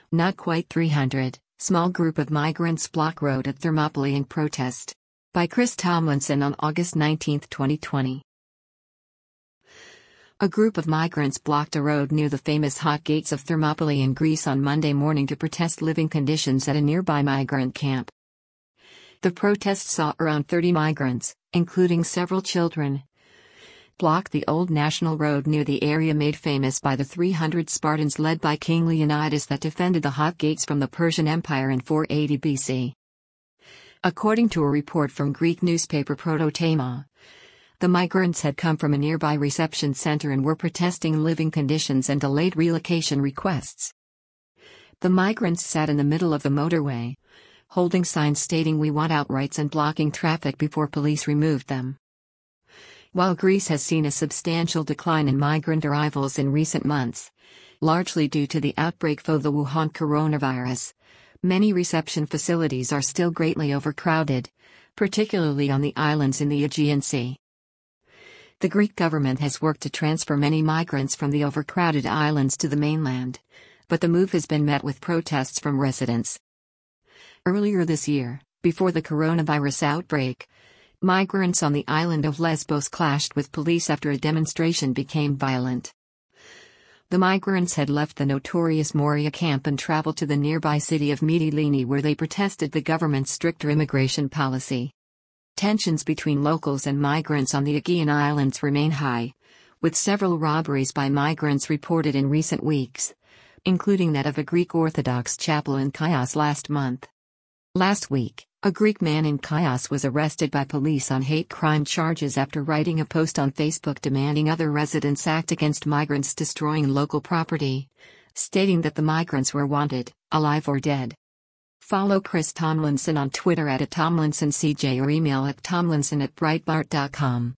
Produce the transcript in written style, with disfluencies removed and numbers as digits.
Not quite 300, small group of migrants block road at Thermopylae in protest. By Chris Tomlinson on August 19, 2020. A group of migrants blocked a road near the famous hot gates of Thermopylae in Greece on Monday morning to protest living conditions at a nearby migrant camp. The protest saw around 30 migrants, including several children, block the old national road near the area made famous by the 300 Spartans led by King Leonidas that defended the hot gates from the Persian Empire in 480 BC. According to a report from Greek newspaper Prototema, the migrants had come from a nearby reception center and were protesting living conditions and delayed relocation requests. The migrants sat in the middle of the motorway, holding signs stating "We want out" rights and blocking traffic before police removed them. While Greece has seen a substantial decline in migrant arrivals in recent months, largely due to the outbreak of the Wuhan coronavirus, many reception facilities are still greatly overcrowded, particularly on the islands in the Aegean Sea. The Greek government has worked to transfer many migrants from the overcrowded islands to the mainland, but the move has been met with protests from residents. Earlier this year, before the coronavirus outbreak, migrants on the island of Lesbos clashed with police after a demonstration became violent. The migrants had left the notorious Moria camp and traveled to the nearby city of Mytilene where they protested the government's stricter immigration policy. Tensions between locals and migrants on the Aegean Islands remain high, with several robberies by migrants reported in recent weeks, including that of a Greek Orthodox chapel in Chios last month. Last week, a Greek man in Chios was arrested by police on hate crime charges after writing a post on Facebook demanding other residents act against migrants destroying local property, stating that the migrants were wanted, alive or dead. Follow Chris Tomlinson on Twitter @TomlinsonCJ or email at tomlinson@breitbart.com.